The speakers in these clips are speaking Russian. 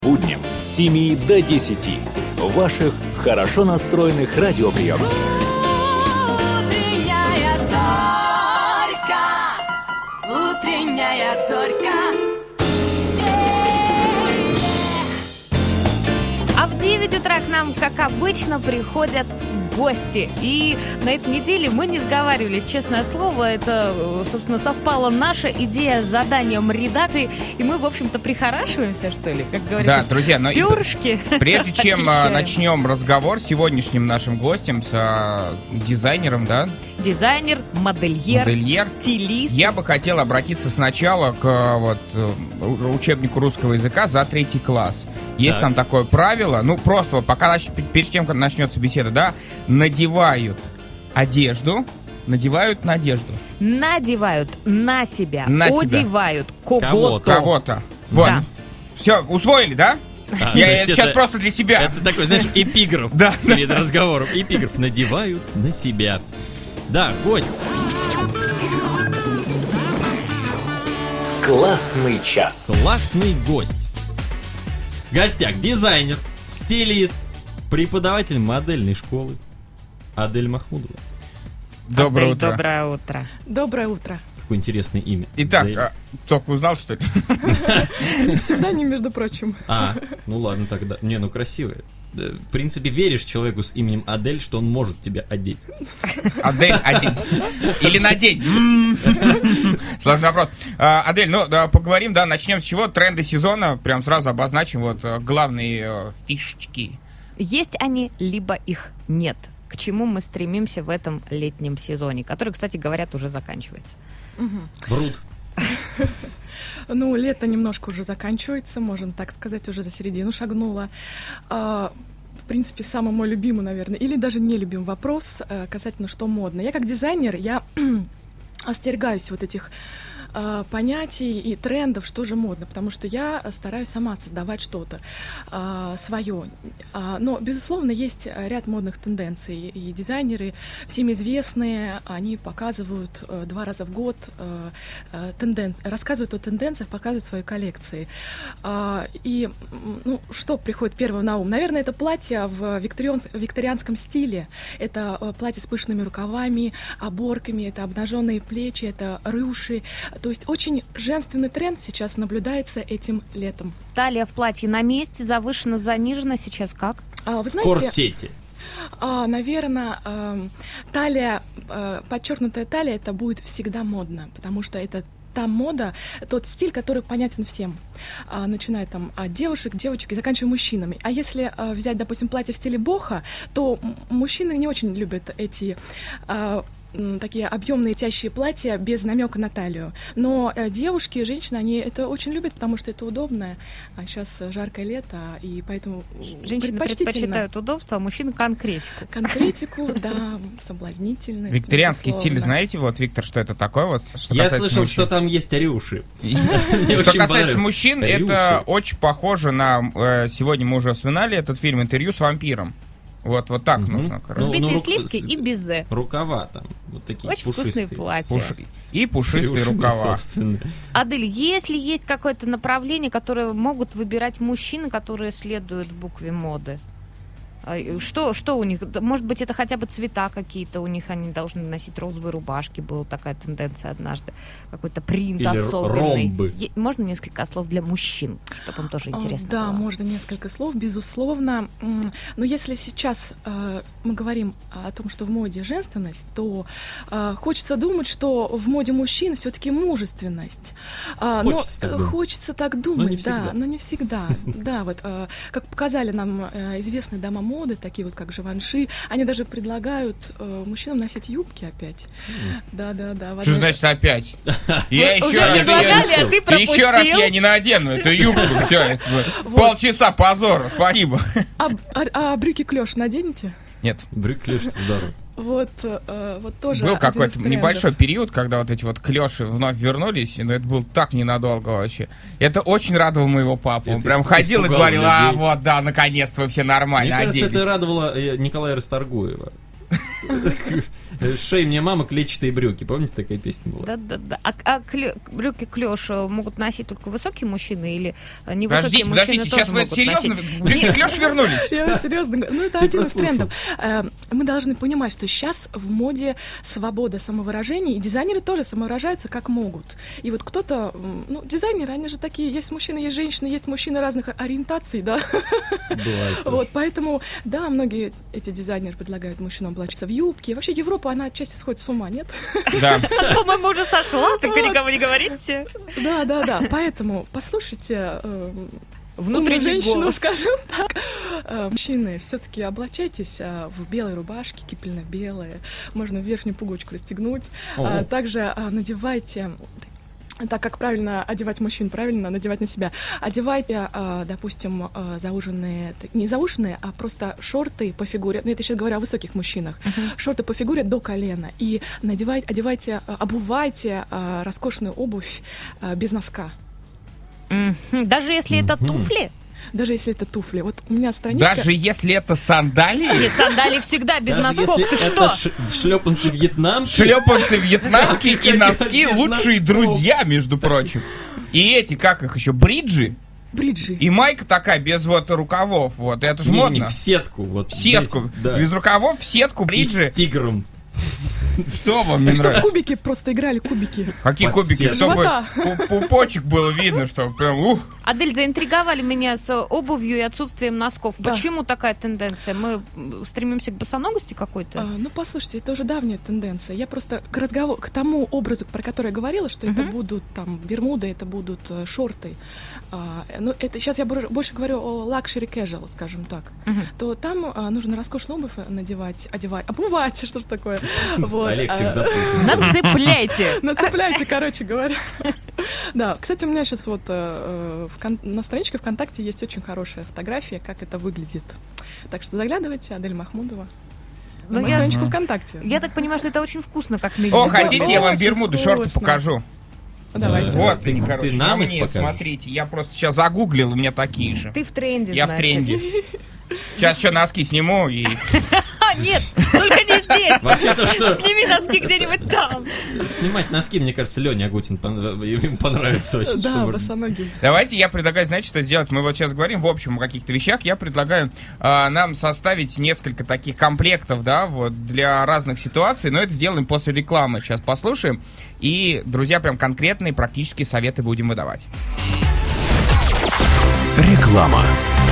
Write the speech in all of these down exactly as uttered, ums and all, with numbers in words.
Будням с семи до десяти в ваших хорошо настроенных радиоприемниках. Утренняя зорька, утренняя зорька. А в девять утра к нам, как обычно, приходят гости. И на этой неделе мы не сговаривались, честное слово. Это, собственно, совпала наша идея с заданием редакции. И мы, в общем-то, прихорашиваемся, что ли, как говорится. Да, друзья, но перышки. Прежде чем начнем разговор с сегодняшним нашим гостем, с а, дизайнером, да? Дизайнер, модельер, модельер, стилист. Я бы хотел обратиться сначала к вот, учебнику русского языка за третий класс. Есть так. Там такое правило, ну просто пока перед тем, как начнется беседа, да, надевают одежду, надевают надежду. Надевают на себя, на одевают себя. кого-то. Кого-то. Вот. Да. Все, усвоили, да? А, я это сейчас это, просто для себя. Это такой, знаешь, эпиграф да, перед да. разговором. Эпиграф надевают на себя. Да, гость. Классный час. Классный гость. В гостях дизайнер, стилист, преподаватель модельной школы Адель Махмудова. Доброе Адель, утро. Доброе утро. Доброе утро. Какое интересное имя. Итак, а, только узнал, что ли? Псевдоним, между прочим. А, ну ладно тогда. Не, ну красивое. В принципе, веришь человеку с именем Адель, что он может тебя одеть. Адель, одень. Или надень. Сложный вопрос. Адель, ну, поговорим, да, начнем с чего? Тренды сезона. Прям сразу обозначим вот главные фишечки. Есть они, либо их нет. К чему мы стремимся в этом летнем сезоне, который, кстати, говорят, уже заканчивается. Врут. Ну, лето немножко уже заканчивается, можно так сказать, уже за середину шагнула. В принципе, самый мой любимый, наверное, или даже нелюбимый вопрос касательно, что модно. Я как дизайнер, я остерегаюсь вот этих э, понятий и трендов, что же модно, потому что я стараюсь сама создавать что-то э, свое. Э, но, безусловно, есть ряд модных тенденций, и дизайнеры, всем известные, они показывают э, два раза в год э, э, тенден... рассказывают о тенденциях, показывают свои коллекции. Э, и ну, что приходит первым на ум? Наверное, это платье в викториан... викторианском стиле. Это э, платье с пышными рукавами, оборками, это обнаженные плечи, это рюши. То есть очень женственный тренд сейчас наблюдается этим летом. Талия в платье на месте, завышена, занижена. Сейчас как? А, вы знаете, корсете. А, наверное, э, талия, э, подчеркнутая талия, это будет всегда модно, потому что это та мода, тот стиль, который понятен всем, а, начиная там от девушек, девочек и заканчивая мужчинами. А если а, взять, допустим, платье в стиле бохо, то мужчины не очень любят эти а, такие объемные тящие платья без намека на талию. Но э, девушки, женщины, они это очень любят, потому что это удобно. А сейчас жаркое лето, и поэтому женщины предпочитают удобство, а мужчины конкретику. Конкретику, да, соблазнительность. Викторианский стиль, знаете, вот, Виктор, что это такое? Вот, что Я слышал, что там есть рюши. Что касается мужчин, это очень похоже на... Сегодня мы уже вспоминали этот фильм «Интервью с вампиром». Вот, вот так угу. нужно. Взбитые ну, ну, сливки и безе. Рукава там, вот такие очень пушистые. Вкусные платья. Пуш... И пушистые рукава. Собственно. Адель, если есть какое-то направление, которое могут выбирать мужчины, которые следуют букве моды, что, что у них? Может быть, это хотя бы цвета какие-то у них, они должны носить розовые рубашки, была такая тенденция однажды, какой-то принт или особенный. Ромбы. Е- можно несколько слов для мужчин, чтобы им тоже интересно Да, было? можно несколько слов, безусловно. Но если сейчас э, мы говорим о том, что в моде женственность, то э, хочется думать, что в моде мужчин все-таки мужественность. Э, хочется, но, так думать. хочется так думать, но не да, всегда. но не всегда. Да, вот э, как показали нам э, известные дома моды, такие вот как Живанши, они даже предлагают э, мужчинам носить юбки опять. Да, да, да. Что значит опять? Я еще раз, предлагали, а ты пропустил. Еще раз я не надену эту юбку. Все, полчаса позора, спасибо. А брюки клеш наденете? Нет. Брюки клеш, это здорово. Вот, э, вот тоже. Был какой-то небольшой период, когда вот эти вот клёши вновь вернулись, но это был так ненадолго вообще. Это очень радовало моего папу. Он это прям ходил и говорил, людей. а вот, да, наконец-то вы все нормально Мне кажется, оделись. это радовало Николая Расторгуева. Шей мне мама, клетчатые брюки. Помните, такая песня была? Да-да-да. А, а клё- брюки клёш могут носить только высокие мужчины или невысокие Подождите, мужчины подождите, тоже сейчас вы могут серьезно? носить? Брюки Нет. клёш вернулись? Я серьезно говорю. Ну, это Ты один из прослушал. трендов. Э, Мы должны понимать, что сейчас в моде свобода самовыражения, и дизайнеры тоже самовыражаются как могут. И вот кто-то, м, ну, дизайнеры, они же такие, есть мужчины, есть женщины, есть мужчины разных ориентаций, да. Бывает. Вот, поэтому, да, многие эти дизайнеры предлагают мужчинам облачиться в юбки. Вообще Европа, она отчасти сходит с ума, нет? Да. По-моему, уже сошла, только никому не говорите. Да, да, да. Поэтому послушайте э, Внутренний умную женщину, голос. скажем так. Э, Мужчины, все-таки облачайтесь э, в белой рубашке, кипельно-белые. Можно верхнюю пуговичку расстегнуть. О. А также э, надевайте. Так как правильно одевать мужчин, правильно надевать на себя. Одевайте, э, допустим, э, зауженные, т- не зауженные, а просто шорты по фигуре. Ну, это сейчас говорю о высоких мужчинах. Шорты по фигуре до колена. И надевайте, одевайте, э, обувайте э, роскошную обувь э, без носка. Мгм. Даже если это туфли? Даже если это туфли. Вот у меня страничка... Даже если это сандалии, Нет, сандалии всегда без Даже носков. если Ты это что? ш- шлепанцы вьетнамки, шлепанцы вьетнамки и Как носки без лучшие носков. друзья, между прочим. И эти, как их еще, бриджи. Бриджи. И майка такая без вот рукавов. Вот, это же не, модно. не, в сетку. Вот, В сетку. знаете, да. Без рукавов, в сетку, И бриджи. с тигром. Что вам не Чтобы нравится? кубики просто играли, кубики. Какие Под кубики? сетку. Чтобы Живота. пу- пупочек было видно, что прям ух. Адель, заинтриговали меня с обувью и отсутствием носков. Да. Почему такая тенденция? Мы м, стремимся к босоногости какой-то? А, ну, послушайте, это уже давняя тенденция. Я просто к разговору, к тому образу, про который я говорила, что это будут там бермуды, это будут э, шорты. А, ну, это сейчас я больше, больше говорю о лакшери casual, скажем так. Мгм. То там а, нужно роскошную обувь надевать, одевать, обувать, что ж такое. Вот, Алексик а, запутался. Нацепляйте! Нацепляйте, короче говоря. Да, кстати, у меня сейчас вот э, в кон- на страничке ВКонтакте есть очень хорошая фотография, как это выглядит. Так что заглядывайте, Адель Махмудова. Ну, На мою я- страничку ВКонтакте. Я так понимаю, что это очень вкусно, как на О, видео. хотите, я вам очень бермуды, шорты вкусно. покажу. Давайте. Вот, Ты- они, ты короче, нам на их мне, покажешь? смотрите. Я просто сейчас загуглил, у меня такие же. Ты в тренде, Я в значит. тренде. Сейчас еще носки сниму и... А, нет, только не здесь. Вообще-то что? Сними носки где-нибудь там. Снимать носки, мне кажется, Леня Агутин пон- ему понравится очень. Да, чтобы- босоногие. Давайте я предлагаю, знаете, что сделать? Мы вот сейчас говорим в общем о каких-то вещах. Я предлагаю а, нам составить несколько таких комплектов, да, вот, для разных ситуаций. Но это сделаем после рекламы. Сейчас послушаем. И, друзья, прям конкретные практические советы будем выдавать. Реклама.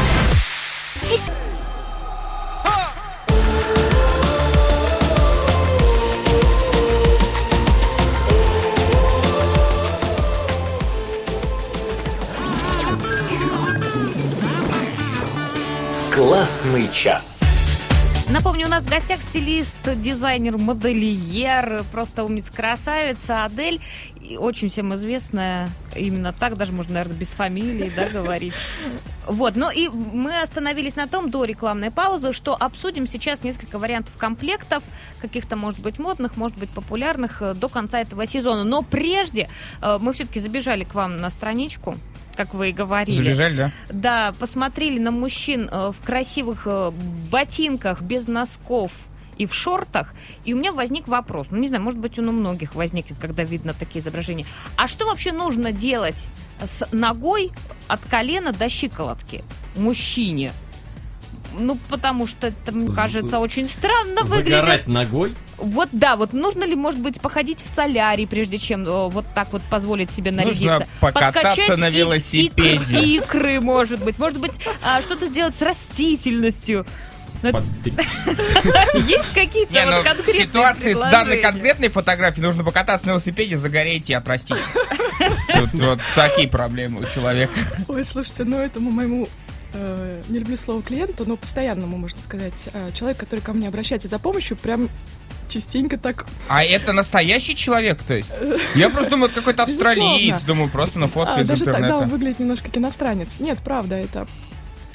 Классный час. Напомню, у нас в гостях стилист, дизайнер, модельер, просто умница-красавица Адель. И очень всем известная, именно так, даже можно, наверное, без фамилии, да, говорить. Вот, ну и мы остановились на том, до рекламной паузы, что обсудим сейчас несколько вариантов комплектов, каких-то, может быть, модных, может быть, популярных, э, до конца этого сезона. Но прежде э, мы все-таки забежали к вам на страничку, как вы и говорили. Забежали, да? Да, посмотрели на мужчин э, в красивых э, ботинках, без носков и в шортах, и у меня возник вопрос, ну не знаю, может быть, он у многих возникнет, когда видно такие изображения. А что вообще нужно делать с ногой от колена до щиколотки мужчине? Ну, потому что это, мне З- кажется, очень странно выглядит. Загорать ногой? Вот да, вот нужно ли, может быть, походить в солярий, прежде чем э, вот так вот позволить себе нарядиться? Нужно покататься Подкачать на и- велосипеде. икр- икры, может быть. Может быть, а, что-то сделать с растительностью. Ну, это- Подстричься. Есть какие-то Не, вот ну, в конкретные ситуации с данной предложения? конкретной фотографией нужно покататься на велосипеде, загореть и отрастить. Тут вот такие проблемы у человека. Ой, слушайте, ну этому моему, э, не люблю слово клиенту, но постоянному, можно сказать, э, человек, который ко мне обращается за помощью, прям частенько так... А это настоящий человек, то есть? Я просто думаю, это какой-то австралиец, Безусловно. думаю, просто на фотке А, из даже тогда он интернета. выглядит немножко как иностранец. Нет, правда, это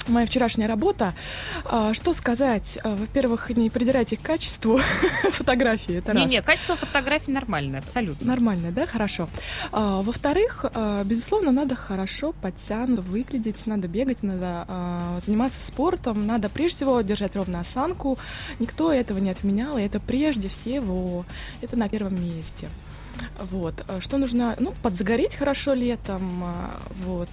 моя вчерашняя работа. А, Что сказать? А, Во-первых, не придирайте к качеству фотографии. Это раз. Не-не, качество фотографий нормальное, абсолютно. Нормально, да? Хорошо. А, Во-вторых, а, безусловно, надо хорошо подтянуто выглядеть, надо бегать, надо а, заниматься спортом, надо прежде всего держать ровную осанку. Никто этого не отменял, и это прежде всего, это на первом месте. Вот. А Что нужно? Ну, подзагореть хорошо летом, а, вот.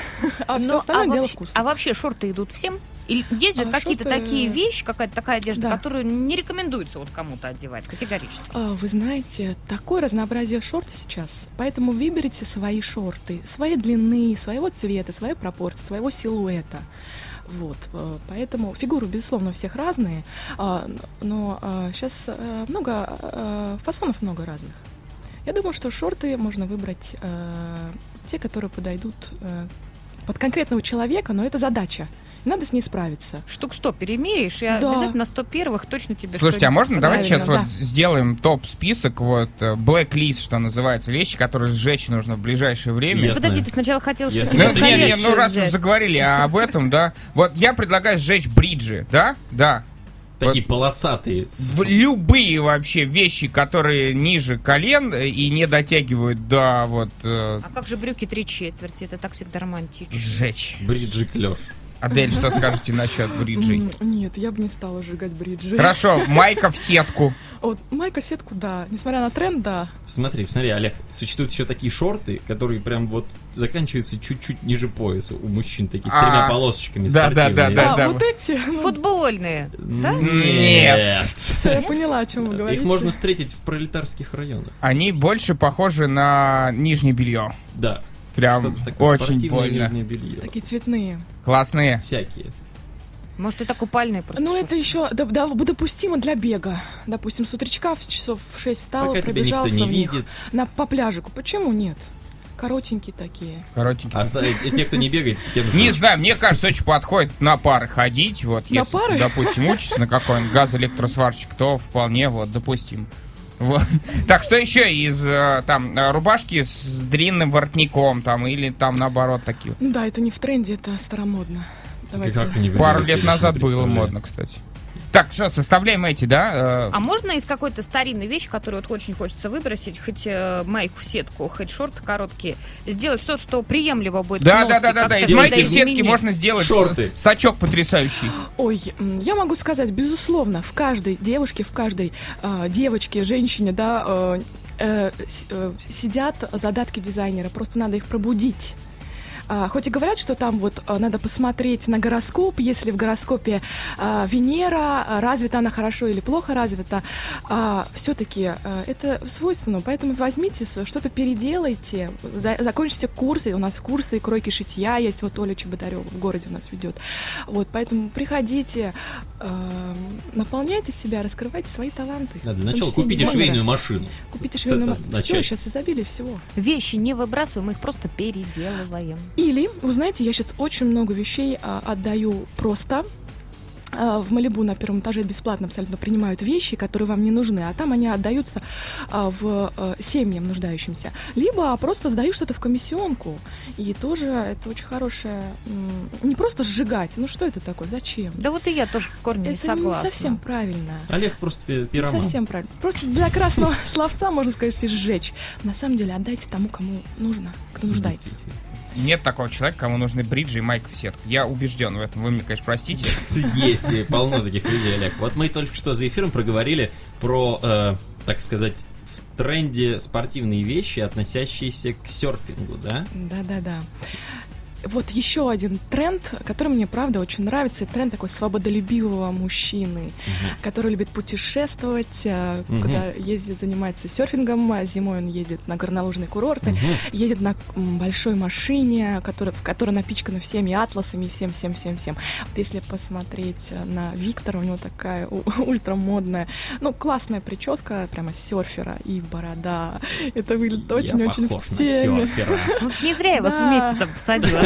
А все Но, остальное а дело вообще, вкуса. а вообще шорты идут всем? Или есть же А, какие-то шорты- такие вещи, какая-то такая одежда, Да. которую не рекомендуется вот кому-то одевать категорически? А, Вы знаете, такое разнообразие шорт сейчас, поэтому выберите свои шорты, своей длины, своего цвета, своей пропорции, своего силуэта. Вот, э, поэтому фигуры, безусловно, у всех разные, а, но сейчас много э, фасонов много разных. Я думаю, что шорты можно выбрать э, те, которые подойдут э, под конкретного человека, но это задача. И надо с ней справиться. Штук сто перемеришь, и Да. обязательно сто первых точно тебе Слушайте, а что-нибудь можно давайте сейчас Правильно, вот да. сделаем топ-список, вот, э, blacklist, что называется, вещи, которые сжечь нужно в ближайшее время. Ясно. Подожди, ты сначала хотел Ясно. что-нибудь Это Ну, не, не, коллекцию ну раз уж взять. заговорили об этом, да. Вот я предлагаю сжечь бриджи, да? Да. Такие полосатые. с- В любые вообще вещи, которые ниже колен э, и не дотягивают до вот э, А как же брюки три четверти? Это так всегда романтично. сжечь. Бриджи клёш. Адель, что скажете насчет бриджей? М, Нет, я бы не стала сжигать бриджи. Хорошо, майка в сетку. Вот, майка в сетку, да. Несмотря на тренд, да. Смотри, смотри, Олег, существуют еще такие шорты, которые прям вот заканчиваются чуть-чуть ниже пояса у мужчин, такие с А, тремя полосочками да, да, спортивные. да, а, да. вот эти, ну, Футбольные, да? Нет. всё, я поняла, о чем вы говорите. Их можно встретить в пролетарских районах. Они больше похожи на нижнее белье. Да. Прям Что-то такое очень спортивное больно. нижнее белье. Такие цветные. Классные. Всякие. Может, это купальные просто? Ну, шорты? это еще да, да, допустимо для бега. Допустим, с утречка в часов в шесть встала, Пока тебя никто пробежался не в них. видит. На, по пляжику. Почему нет? Коротенькие такие. Коротенькие. А ста- и те, кто не бегает, тем Не же. знаю, мне кажется, очень подходит на пары ходить. Вот, На если пары? ты, допустим, учишься на какой-нибудь газоэлектросварщик, то вполне вот допустим. Вот. Так, что еще из э, там э, рубашки с длинным воротником там или там наоборот такие? Ну да, это не в тренде, это старомодно. Давайте. Как они Пару выглядят, лет я даже назад не было представляю. модно, кстати. Так, что, составляем эти, да? э, А можно из какой-то старинной вещи, которую вот очень хочется выбросить, хоть э, майку в сетку, хоть шорты короткие, сделать что-то, что приемлемо будет? Да, к да, носке, да, да, как да. Из следует майки в сетки изменить? можно сделать Шорты. с- сачок потрясающий. Ой, м, я могу сказать, безусловно, в каждой девушке, в каждой э, девочке, женщине, да, э, э, с- э, сидят задатки дизайнера, просто надо их пробудить. А, хоть и говорят, что там вот а, надо посмотреть на гороскоп, если в гороскопе а, Венера, а, развита она хорошо или плохо развита, а, все-таки а, это свойственно, поэтому возьмите, с- что-то переделайте, за- закончите курсы, у нас курсы кройки шитья есть, вот Оля Чеботарева в городе у нас ведет, вот, поэтому приходите, а, наполняйте себя, раскрывайте свои таланты. Да, для В том начала числе купите дизайнера. швейную машину. Купите С швейную этого машину. Все, начать. сейчас изобилие всего. Вещи не выбрасываем, их просто переделываем. Или, вы знаете, я сейчас очень много вещей а, отдаю просто. А, в Малибу на первом этаже бесплатно абсолютно принимают вещи, которые вам не нужны, а там они отдаются а, в а, семьям нуждающимся. Либо просто сдаю что-то в комиссионку. И тоже это очень хорошее... м, Не просто сжигать. Ну что это такое? Зачем? Да вот и я тоже в корне не Это согласна. не совсем правильно. Олег просто пи- Не пироман. совсем правильно. Просто для красного словца можно сказать и сжечь. На самом деле отдайте тому, кому нужно, кто нуждается. Действительно. Нет такого человека, кому нужны бриджи и майка в сетку. Я убежден в этом. Вы мне, конечно, простите. Есть, и полно таких людей, Олег. Вот мы только что за эфиром проговорили про, э, так сказать, в тренде спортивные вещи, относящиеся к серфингу, да? Да-да-да. Вот еще один тренд, который мне, правда, очень нравится. Тренд такой свободолюбивого мужчины, который любит путешествовать, э, Мгм. куда ездит, занимается серфингом. а Зимой он едет на горнолыжные курорты, Мгм. едет на м, большой машине, которая, в которой напичкана всеми атласами, всем-всем-всем-всем. Вот если посмотреть э, на Виктора, у него такая у- ультрамодная, ну, классная прическа, прямо серфера и борода. Это выглядит Я очень-очень похож в на теме. серфера. Ну, не зря я вас Да. вместе там посадила.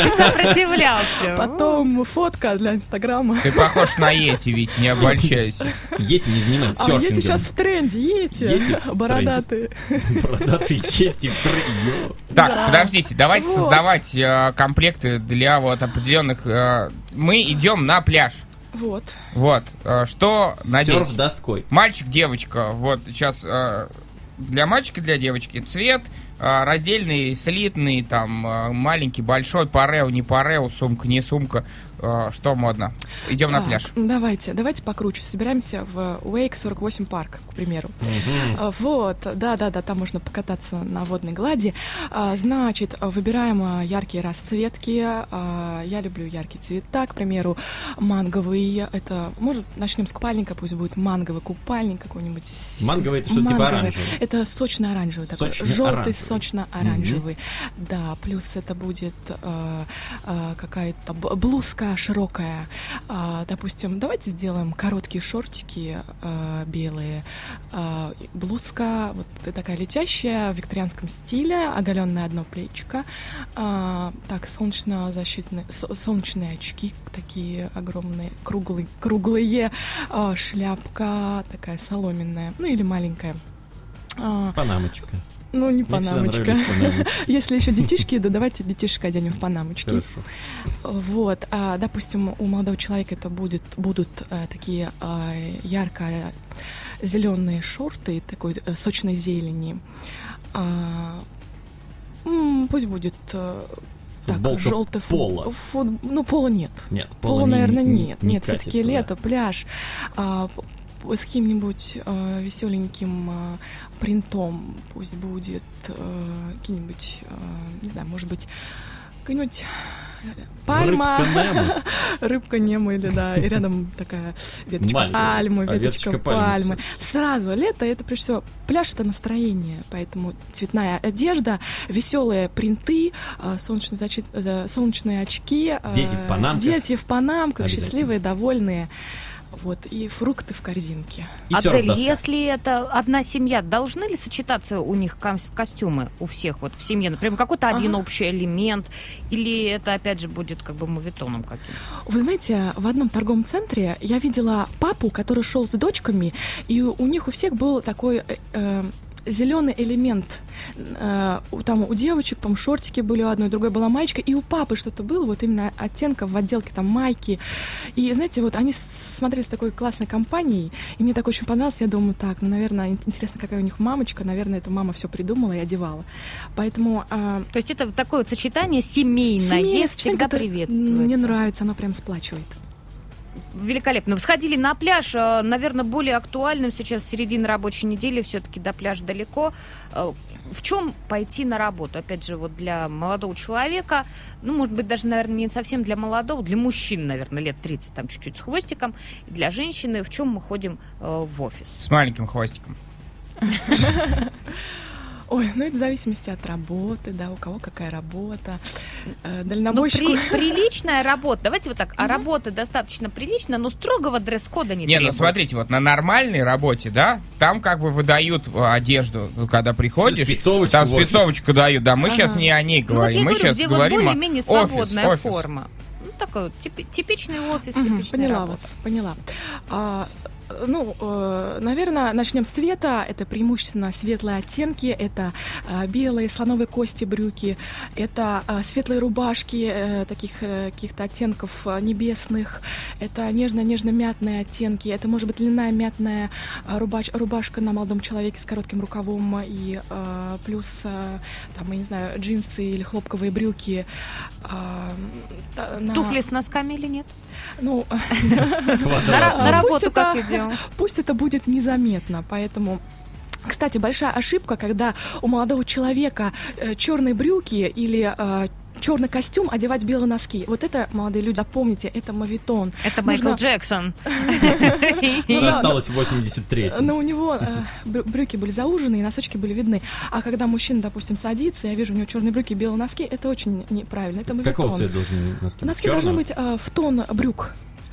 Сопротивлялся. Потом фотка для Инстаграма. Ты похож на Йети, ведь не обольщайся. Йети не занимается А серфингом. Йети сейчас в тренде, Йети. Йети в Бородатые. Бородатый Йети в тренде. Так, Да. подождите, давайте Вот. создавать э, комплекты для вот определенных... э, мы идем на пляж. Вот. Вот, э, что надеть? Серф доской. Мальчик, девочка, вот сейчас э, для мальчика, для девочки цвет, э, раздельный, слитный, там, э, маленький, большой, парео, не парео, сумка, не сумка, э, что модно. Идем на Так, пляж. Давайте, давайте покруче. Собираемся в Wake сорок восемь парк, к примеру. А, Вот, да-да-да, там можно покататься на водной глади. А, Значит, выбираем а, яркие расцветки. А, Я люблю яркие цвета, к примеру, манговый. Это, может, начнем с купальника, пусть будет манговый купальник какой-нибудь. с- Манговый — это что-то типа манговый. оранжевый? Это сочно-оранжевый такой, Сочно-оранжевый. желтый, сочно-оранжевый. Да, плюс это будет а, а, какая-то б- блузка широкая. А, Допустим, давайте сделаем короткие шортики а, белые. А, Блузка вот такая летящая, в викторианском стиле, оголенное одно плечико. А, Так, солнечно-защитные, со- солнечные очки такие огромные, круглые, круглые. А, Шляпка такая соломенная, ну или маленькая. А, Панамочка. Ну, не Мне всегда панамочка. нравились панамочки. Если еще детишки идут, давайте детишек оденем в панамочки. Хорошо. Вот, а, допустим, у молодого человека это будет, будут а, такие а, ярко-зеленые шорты такой а, сочной зелени. А, м, пусть будет а, так, Футболка желтый фут- поло. фут- ну, пола нет. Нет, Пола, не- наверное, не- нет. не нет, катит все-таки туда. лето, пляж. А, п- с каким-нибудь а, веселеньким а, принтом, пусть будет а, какие-нибудь, а, не знаю, может быть, какая-нибудь пальма, Рыбка Немо. рыбка Немо, или да, и рядом такая веточка Маленькая. пальмы, А веточка, веточка пальмы, пальмы. Сразу лето — это прежде всего пляж — это настроение, поэтому цветная одежда, веселые принты, а, солнечные, защит- э, солнечные очки, а, Дети в панамках. дети в панамках, Обязательно. счастливые, довольные. Вот, и фрукты в корзинке. И Адель, серф-доска. если это одна семья, должны ли сочетаться у них кос- костюмы у всех вот в семье? Например, какой-то один Ага. общий элемент? Или это, опять же, будет как бы мувитоном каким-то? Вы знаете, в одном торговом центре я видела папу, который шел с дочками, и у них у всех был такой э, зеленый элемент. Э, у- там у девочек, по-моему, шортики были у одной, у другой была маечка, и у папы что-то было, вот именно оттенков в отделке там майки. И, знаете, вот они смотрели с такой классной компанией, и мне так очень понравилось. Я думаю, так, ну, наверное, интересно, какая у них мамочка, наверное, эта мама все придумала и одевала. Поэтому... э, То есть это такое вот сочетание семейное, семейное всегда сочетание, которое приветствуется. Мне нравится, оно прям сплачивает. Великолепно. Вы сходили на пляж, э, наверное, более актуальным сейчас середина рабочей недели, все-таки до пляжа далеко. Э, В чем пойти на работу? Опять же, вот для молодого человека, ну, может быть, даже, наверное, не совсем для молодого, для мужчин, наверное, лет тридцать, там, чуть-чуть с хвостиком. И для женщины, в чем мы ходим э, в офис? С маленьким хвостиком. Ой, ну это в зависимости от работы, да, у кого какая работа. Э, Ну, Дальнобойщику... при- приличная работа, давайте вот так, а работа достаточно приличная, но строгого дресс-кода не Не, ну требует. смотрите, вот на нормальной работе, да, там как бы выдают э, одежду, ну, когда приходишь. Спецовочку Там в офис. спецовочку дают, да, мы Ага. сейчас не о ней Ну, вот говорим, я мы говорю, сейчас где вот говорим о более-менее офис, свободная офис. форма. Ну, такой вот типи- типичный офис, Мгм, типичная поняла работа. вас, поняла. А, ну, э, наверное, начнем с цвета. Это преимущественно светлые оттенки, это э, белые слоновые кости брюки, это э, светлые рубашки э, таких э, каких-то оттенков э, небесных, это нежно-нежно-мятные оттенки, это может быть льняная мятная э, рубач- рубашка на молодом человеке с коротким рукавом и э, плюс, э, там, я не знаю, джинсы или хлопковые брюки. э, э, на- Туфли с носками или нет? Ну, С На, квадратом. на А, пусть работу это- как идем? пусть это будет незаметно, поэтому... Кстати, большая ошибка, когда у молодого человека э, черные брюки или э, черный костюм одевать белые носки. Вот это, молодые люди, запомните, это мавитон. Это Майкл Нужно- Джексон. Это осталось в восемьдесят третьем. Но у него э, брю- брюки были заужены, и носочки были видны. А когда мужчина, допустим, садится, я вижу у него черные брюки и белые носки, это очень неправильно. Это мавитон. Какого цвета должны носки? Носки Чёрного? должны быть э, в тон брюк. В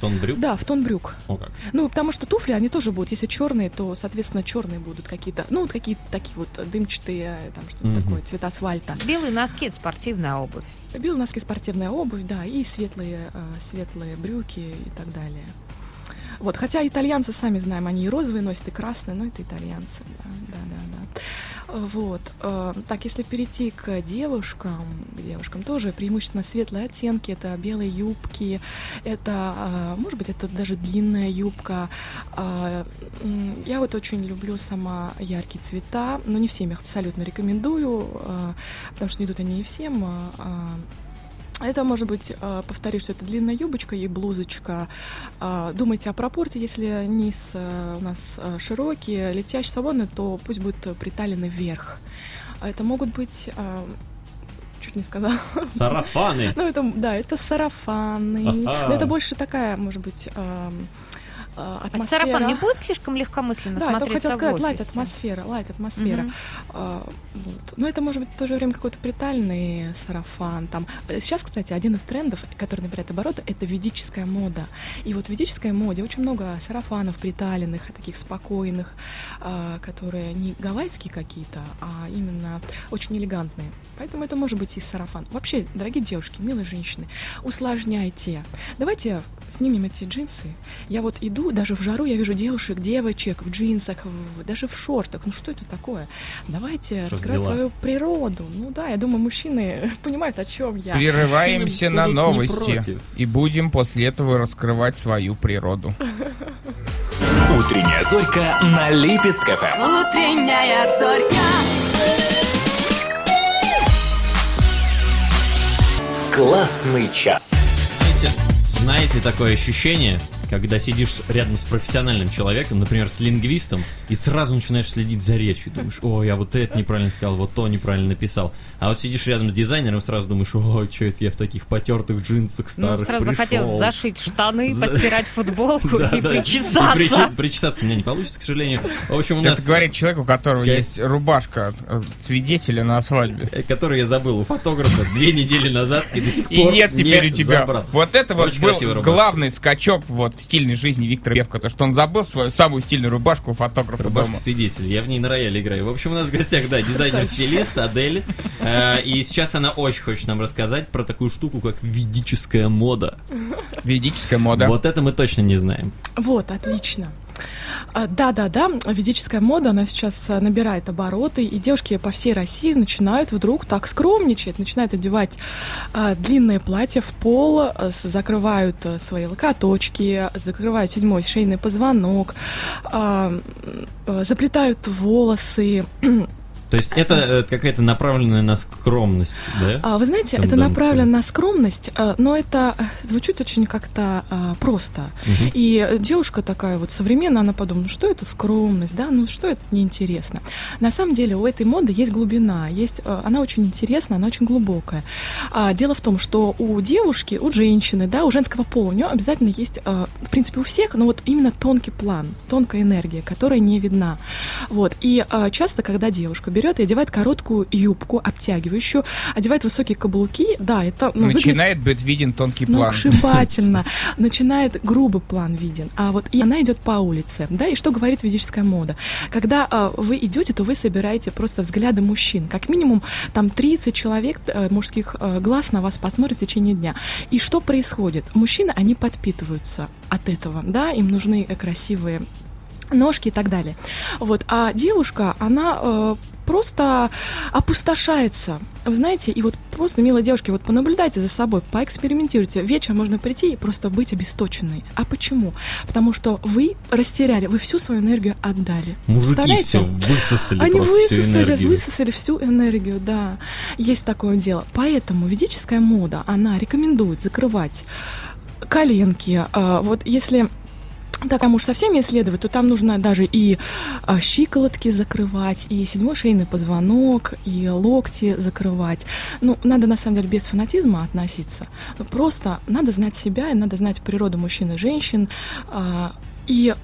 тон брюк? Да, в тон брюк. О, как. Ну, потому что туфли, они тоже будут, если черные, то, соответственно, черные будут какие-то, ну, вот какие-то такие вот дымчатые, там что-то Мгм. такое, цвета асфальта. Белые носки — это спортивная обувь. Белые носки, спортивная обувь, да, и светлые, э, светлые брюки и так далее. Вот, хотя итальянцы, сами знаем, они и розовые носят, и красные, но это итальянцы, да, да, да, да. Вот, э, так, если перейти к девушкам, к девушкам тоже преимущественно светлые оттенки, это белые юбки, это, э, может быть, это даже длинная юбка. Э, м, я вот очень люблю сама яркие цвета, но не всем их абсолютно рекомендую, э, потому что идут они не всем. э, э, Это может быть, э, повторюсь, что это длинная юбочка и блузочка. Э, Думайте о пропорции. Если низ э, у нас э, широкий, летящий, свободный, то пусть будет приталенный вверх. А это могут быть... э, Чуть не сказала. Сарафаны. Ну, это, да, это сарафаны. Ага. Но это больше такая, может быть, эм, э, А атмосфера. сарафан не будет слишком легкомысленно Да, я только смотреться хотела в сказать, офисе? лайт-атмосфера, лайт-атмосфера. Мгм. А, вот. Но это может быть в то же время какой-то притальный сарафан. Там. Сейчас, кстати, один из трендов, который набирает обороты, это ведическая мода. И вот в ведической моде очень много сарафанов приталенных, таких спокойных, а, которые не гавайские какие-то, а именно очень элегантные. Поэтому это может быть и сарафан. Вообще, дорогие девушки, милые женщины, усложняйте. Давайте снимем эти джинсы. Я вот иду, даже в жару я вижу девушек, девочек в джинсах, в- даже в шортах. Ну что это такое? Давайте Что за раскрывать дела? свою природу. Ну да, я думаю, мужчины понимают, о чем я. Прерываемся Мужчины на будут не новости против. и будем после этого раскрывать свою природу. Утренняя зорька на Липецк эф эм. Утренняя зорька. Классный час. Знаете, знаете такое ощущение, когда сидишь рядом с профессиональным человеком, например, с лингвистом, и сразу начинаешь следить за речью. Думаешь, о, я вот это неправильно сказал, вот то неправильно написал. А вот сидишь рядом с дизайнером, сразу думаешь, о, что это я в таких потертых джинсах старых Ну, сразу пришел. захотелось зашить штаны, За- постирать футболку Да, и да. причесаться. И причи- причесаться у меня не получится, к сожалению. В общем, у нас... Это говорит человек, у которого Я- есть рубашка э, свидетеля на свадьбе. э, который я забыл у фотографа две недели назад и до сих И пор нет теперь не у тебя. забрал. Вот это вот Очень был красивая рубашка. главный скачок вот в стильной жизни Виктора Певка, то что он забыл свою самую стильную рубашку у фотографа Рубашка дома. свидетель. Я в ней на рояле играю. В общем, у нас в гостях, да, дизайнер-стилист Адель. Э, И сейчас она очень хочет нам рассказать про такую штуку, как ведическая мода. Ведическая мода. Вот это мы точно не знаем. Вот, отлично. А, Да-да-да, ведическая мода, она сейчас а, набирает обороты, и девушки по всей России начинают вдруг так скромничать, начинают одевать а, длинные платья в пол, а, с- закрывают а, свои локоточки, закрывают седьмой шейный позвонок, а, м, а, заплетают волосы. То есть это э, какая-то направленная на скромность, да? А, Вы знаете, это Тенденция. направлено на скромность, а, но это э, звучит очень как-то а, просто. Мгм. И э, девушка такая вот современная, она подумала, ну что это скромность, да, ну что это неинтересно. На самом деле у этой моды есть глубина, есть, э, она очень интересная, она очень глубокая. А, Дело в том, что у девушки, у женщины, да, у женского пола, у нее обязательно есть, э, в принципе, у всех, но вот именно тонкий план, тонкая энергия, которая не видна. Вот. И э, часто, когда девушка берет и одевает короткую юбку, обтягивающую, одевает высокие каблуки, да, это ну, выглядит Начинает быть виден тонкий план. сногсшибательно. Начинает грубый план виден. А вот и она идет по улице, да, и что говорит ведическая мода? Когда а, вы идете, то вы собираете просто взгляды мужчин. Как минимум там тридцать человек а, мужских а, глаз на вас посмотрят в течение дня. И что происходит? Мужчины, они подпитываются от этого, да, им нужны э, красивые ножки и так далее. Вот. А девушка, она э, просто опустошается. Вы знаете, и вот просто, милые девушки, вот понаблюдайте за собой, поэкспериментируйте. Вечером можно прийти и просто быть обесточенной. А почему? Потому что вы растеряли, вы всю свою энергию отдали. Мужики Представляете? все высосали Они просто всю высосали, энергию. высосали всю энергию, да. Есть такое дело. Поэтому ведическая мода, она рекомендует закрывать коленки. А, вот если так, а уж совсем не исследовать, то там нужно даже и а, щиколотки закрывать, и седьмой шейный позвонок, и локти закрывать. Ну, надо, на самом деле, без фанатизма относиться. Ну, просто надо знать себя, и надо знать природу мужчин и женщин. А, и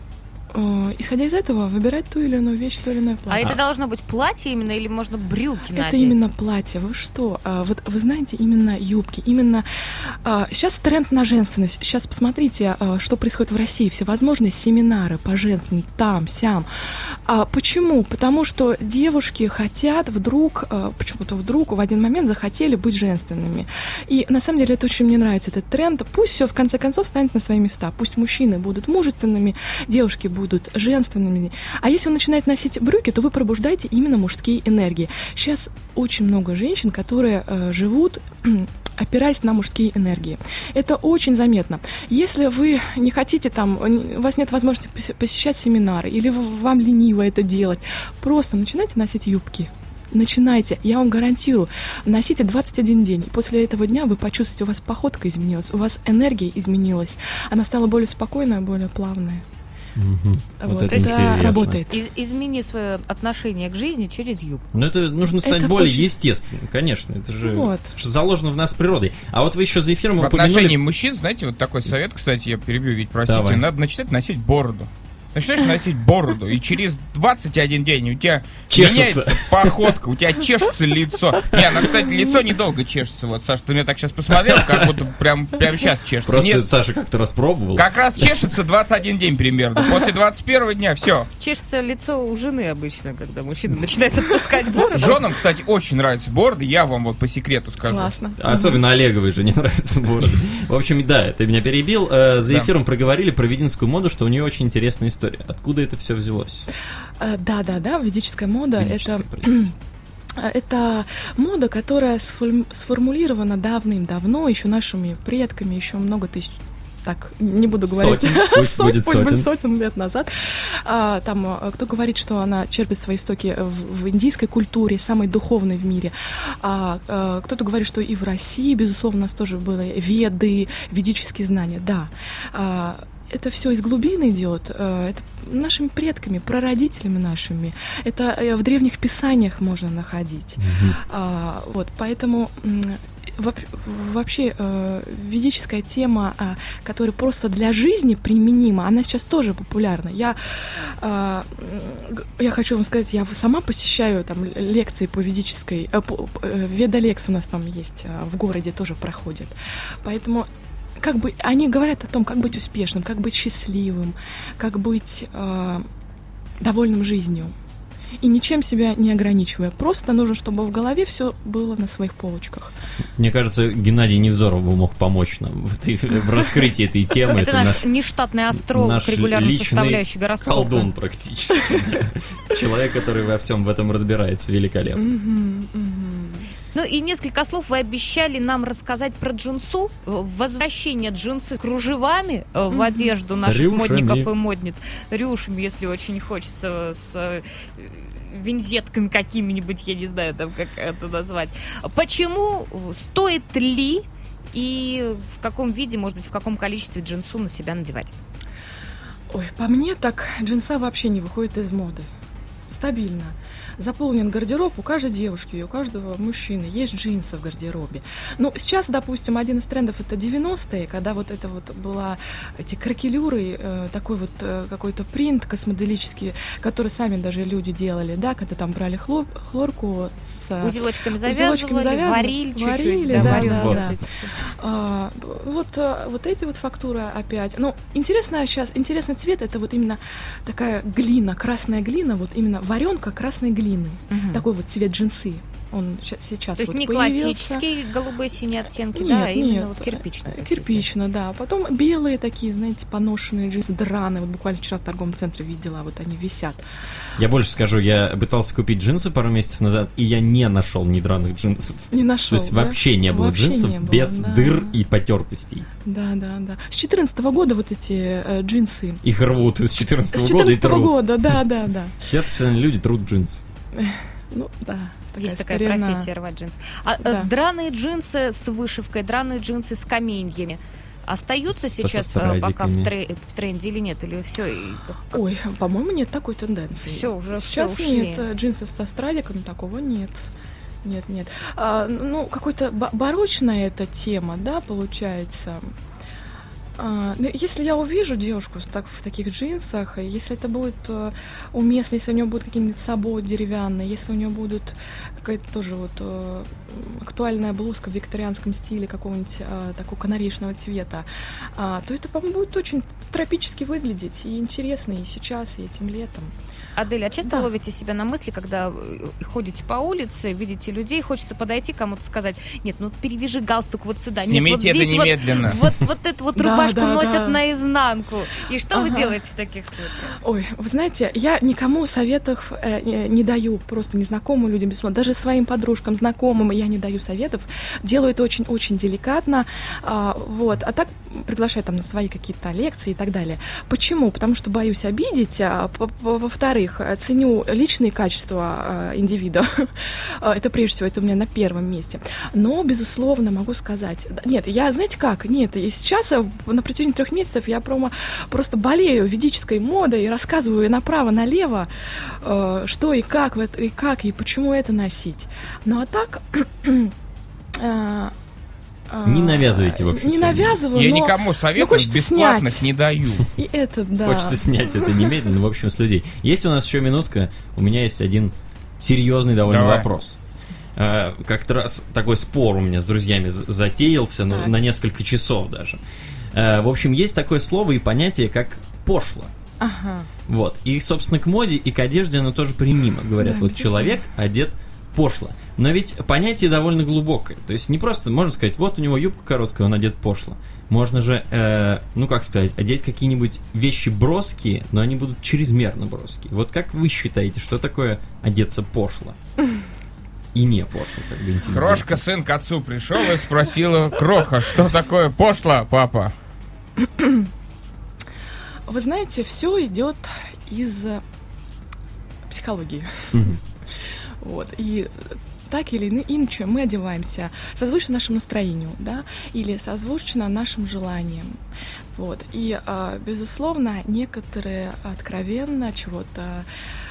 э, исходя из этого, выбирать ту или иную вещь, то или иное А платье. это должно быть платье именно или можно брюки надеть? Это именно платье. Вы что? А, вот вы знаете, именно юбки, именно... А, сейчас тренд на женственность. Сейчас посмотрите, а, что происходит в России. Всевозможные семинары по женственности, там, сям. А, почему? Потому что девушки хотят вдруг, а, почему-то вдруг в один момент захотели быть женственными. И на самом деле это очень мне нравится, этот тренд. Пусть все в конце концов станет на свои места. Пусть мужчины будут мужественными, девушки будут женственными. А если вы начинаете носить брюки, то вы пробуждаете именно мужские энергии. Сейчас очень много женщин, которые э, живут, опираясь на мужские энергии. Это очень заметно. Если вы не хотите там, у вас нет возможности посещать семинары, или вам лениво это делать, просто начинайте носить юбки. Начинайте, я вам гарантирую, носите двадцать один день. И после этого дня вы почувствуете, у вас походка изменилась, у вас энергия изменилась. Она стала более спокойная, более плавная. Угу. Вот, вот это, это интересно. Работает. Из- измени свое отношение к жизни через юбку. Но это нужно стать Это более очень... естественным, конечно. Это же вот. заложено в нас природой. А вот вы еще за эфиром В упомянули... отношении мужчин, знаете, вот такой совет, кстати, я перебью, ведь, простите, Давай. надо начинать носить бороду. Начинаешь носить бороду, и через двадцать один день у тебя Чешется. меняется походка, у тебя чешется лицо. Не, ну, кстати, лицо недолго чешется. Вот, Саша, ты меня так сейчас посмотрел, как будто прям, прям сейчас чешется. Просто Нет, Саша как-то распробовал. как раз чешется двадцать один день примерно. После двадцать первого дня все. Чешется лицо у жены обычно, когда мужчина начинает отпускать бороду. Женам, кстати, очень нравятся бороды, я вам вот по секрету скажу. Классно. Особенно Олеговой же не нравится борода. В общем, да, ты меня перебил. Э, За Да. эфиром проговорили про вединскую моду, что у нее очень интересная история. Откуда это все взялось? А, Да, да, да, ведическая мода Ведическая, это. простите. Это мода, которая сформ- сформулирована давным-давно, еще нашими предками, еще много тысяч. Так, не буду говорить. Сотен, пусть будет Пусть сотен. сотен лет назад. А, там, а, кто говорит, что она черпает свои истоки в, в индийской культуре, самой духовной в мире. А, а, кто-то говорит, что и в России, безусловно, у нас тоже были веды, ведические знания. Да. А, это все из глубины идет, это нашими предками, прародителями нашими. Это в древних писаниях можно находить. Мгм. А, вот, поэтому м, воп- вообще э, ведическая тема, а, которая просто для жизни применима, она сейчас тоже популярна. Я, а, м, г- я хочу вам сказать, я сама посещаю там л- лекции по ведической, э, по- э, ведолекс у нас там есть, а, в городе тоже проходят. Поэтому как бы они говорят о том, как быть успешным, как быть счастливым, как быть э, довольным жизнью. И ничем себя не ограничивая. Просто нужно, чтобы в голове все было на своих полочках. Мне кажется, Геннадий Невзоров бы мог помочь нам в, этой- в раскрытии этой темы. Это наш нештатный астролог, наш регулярно личный составляющий гороскоп. колдун практически. да. Человек, который во всем в этом разбирается, великолепно. Мгм, мгм. Ну и несколько слов вы обещали нам рассказать про джинсу. Возвращение джинсы кружевами э, в Мгм. одежду С наших рюшами. модников и модниц. Рюшами, если очень хочется, с э, винзетками какими-нибудь, я не знаю, там как это назвать. Почему, стоит ли и в каком виде, может быть, в каком количестве джинсу на себя надевать? Ой, по мне так джинса вообще не выходит из моды. Стабильно. Заполнен гардероб у каждой девушки и у каждого мужчины. Есть джинсы в гардеробе. Ну, сейчас, допустим, один из трендов — это девяностые, когда вот это вот была эти кракелюры, э, такой вот э, какой-то принт космоделический, который сами даже люди делали, да, когда там брали хлор, хлорку с... Узелочками узелочками завязывали, завязывали, варили чуть-чуть. варили, да, да, варили да, вот да. эти все. А, вот, а, вот эти вот фактуры опять. Ну, интересно сейчас, интересный цвет — это вот именно такая глина, красная глина, вот именно варенка красной глины. Мгм. Такой вот цвет джинсы. Он ща- сейчас То есть вот не появился. классические голубые синие оттенки, Нет, да, а именно нет, вот кирпичные. э, Кирпично, да. Потом белые такие, знаете, поношенные джинсы, драные. Вот буквально вчера в торговом центре видела, вот они висят. Я больше скажу, я пытался купить джинсы пару месяцев назад, и я не нашел ни драных джинсов. Не нашел. То есть вообще не было Вообще джинсов не было, без да. дыр и потертостей. Да, да, да. С четырнадцатого года вот эти э, джинсы. Их рвут из С четырнадцатого года и четырнадцатого трут. года, да, да, да. Сидят специальные люди, трут джинсы. Ну, да. Есть такая старина. профессия — рвать джинсы. А э, Да. драные джинсы с вышивкой, драные джинсы с каменьями остаются С- со сейчас э, пока в, стразиками. тре- в тренде или нет? Или все? Ой, по-моему, нет такой тенденции. Все, уже Сейчас всё, ушли. нет, э, джинсы со стразиками, такого нет. Нет, нет. А, ну, какой-то ба- барочная эта тема, да, получается. А, ну, если я увижу девушку в, так, в таких джинсах, если это будет э, уместно, если у нее будет какие-нибудь сабо деревянные, если у нее будет какая-то тоже вот э, актуальная блузка в викторианском стиле какого-нибудь э, такого канарейшного цвета, э, то это, по-моему, будет очень тропически выглядеть и интересно и сейчас, и этим летом. Адель, а часто Да. ловите себя на мысли, когда ходите по улице, видите людей, хочется подойти кому-то сказать: нет, ну перевяжи галстук вот сюда. Снимите нет, вот это здесь немедленно. Вот, вот, вот эту вот Да, рубашку да, носят да. наизнанку. И что вы Ага. делаете в таких случаях? Ой, вы знаете, я никому советов э, не, не даю, просто незнакомым людям, безусловно, даже своим подружкам, знакомым я не даю советов, делаю это очень-очень деликатно, а, вот, а так приглашаю там на свои какие-то лекции и так далее. Почему? Потому что боюсь обидеть, а, по- по- во-вторых, ценю личные качества а, индивида, это прежде всего, это у меня на первом месте, но, безусловно, могу сказать, да, нет, я, знаете как, нет, и сейчас э, на протяжении трех месяцев я промо, просто болею ведической модой и рассказываю направо-налево, э, что и как, в это- и как, и почему это носить. Ну а так... э, э, Не навязывайте вообще Не своим. навязываю, Я но никому советов хочется бесплатных снять. не даю. и это, да. Хочется снять это немедленно, в общем, с людей. Есть у нас еще минутка, у меня есть один серьезный довольно Давай. вопрос. Э, Как-то раз такой спор у меня с друзьями з- затеялся, ну, Так. на несколько часов даже. Э, В общем, есть такое слово и понятие, как пошло. Ага. Вот. И, собственно, к моде и к одежде оно тоже применимо. Говорят, Да, вот безусловно. человек одет пошло. Но ведь понятие довольно глубокое. То есть не просто можно сказать, вот у него юбка короткая, он одет пошло. Можно же, э, ну как сказать, одеть какие-нибудь вещи броские, но они будут чрезмерно броские. Вот как вы считаете, что такое одеться пошло? И не пошло, как бы интеллигентно. Крошка, сын к отцу пришел и спросила: Кроха, что такое пошло, папа? Вы знаете, все идет из э, психологии. Мгм. Вот. И э, так или ина- иначе мы одеваемся созвучно нашему настроению, да, или созвучно нашим желаниям. Вот. И, э, безусловно, некоторые откровенно чего-то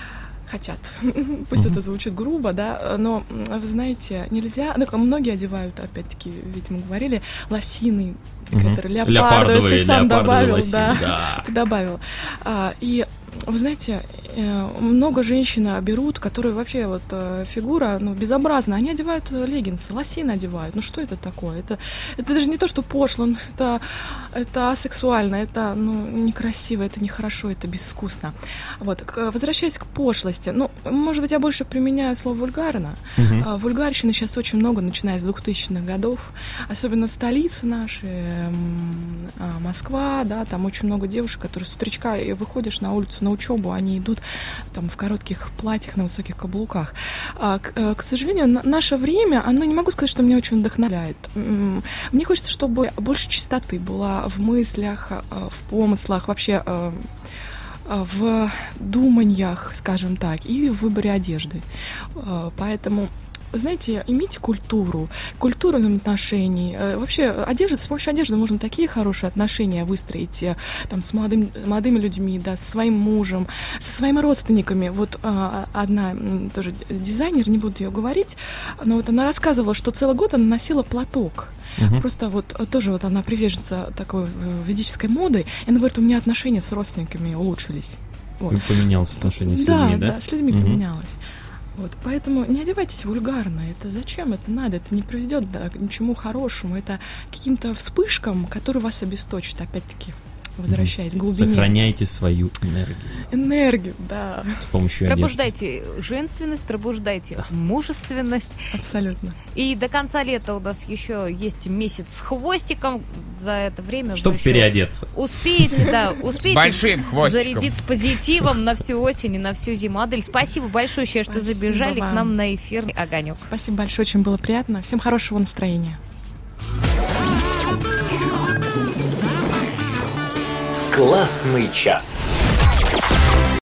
хотят. Пусть это звучит грубо, да, но, м, вы знаете, нельзя... Ну, многие одевают, опять-таки, ведь мы говорили, лосины, Мгм. которые Леопардовые, леопардовые, ты сам леопардовые добавил, лосины, да. да. Ты добавил. А, и вы знаете, э, много женщин берут, которые вообще вот э, фигура, ну, безобразная. Они одевают э, леггинсы, лосины одевают. Ну, что это такое? Это, это даже не то, что пошло, ну, это, это асексуально, это, ну, некрасиво, это нехорошо, это безвкусно. Вот. К- возвращаясь к пошлости, ну, может быть, я больше применяю слово вульгарно. Мгм. А, Вульгарщины сейчас очень много, начиная с двухтысячных годов, особенно в столице нашей, м, а, Москва, да, там очень много девушек, которые с утречка и выходишь на улицу на учебу, они идут там в коротких платьях, на высоких каблуках. А, к, э, к сожалению, на- наше время, оно, не могу сказать, что меня очень вдохновляет. М, Мне хочется, чтобы больше чистоты была в мыслях, э, в помыслах, вообще э, э, в думаньях, скажем так, и в выборе одежды. Э, Поэтому, знаете, имейте культуру, культуру отношений. Э, Вообще, одежда, с помощью одежды можно такие хорошие отношения выстроить э, там, с молодым, молодыми людьми, да, со своим мужем, со своими родственниками. Вот э, одна м, тоже дизайнер, не буду ее говорить, но вот она рассказывала, что целый год она носила платок. Мгм. Просто вот э, тоже вот она приверженца такой э, ведической моды, и она говорит, у меня отношения с родственниками улучшились. Вот. Поменялось отношение с Да, людьми, да? да, с людьми Мгм. поменялось. Вот, поэтому не одевайтесь вульгарно. Это зачем это надо? Это не приведет да, к ничему хорошему. Это к каким-то вспышкам, которые вас обесточат. Опять-таки, возвращаясь к глубине. Сохраняйте свою энергию Энергию, да, с помощью одежды. Пробуждайте женственность, пробуждайте мужественность. абсолютно. И до конца лета у нас еще есть месяц с хвостиком. За это время Чтобы вы еще переодеться. успеете, да, С успеете большим хвостиком. зарядиться позитивом на всю осень и на всю зиму. Адель, спасибо большое, что Спасибо забежали к вам. нам на эфирный огонек. Спасибо большое, очень было приятно. Всем хорошего настроения. Классный час.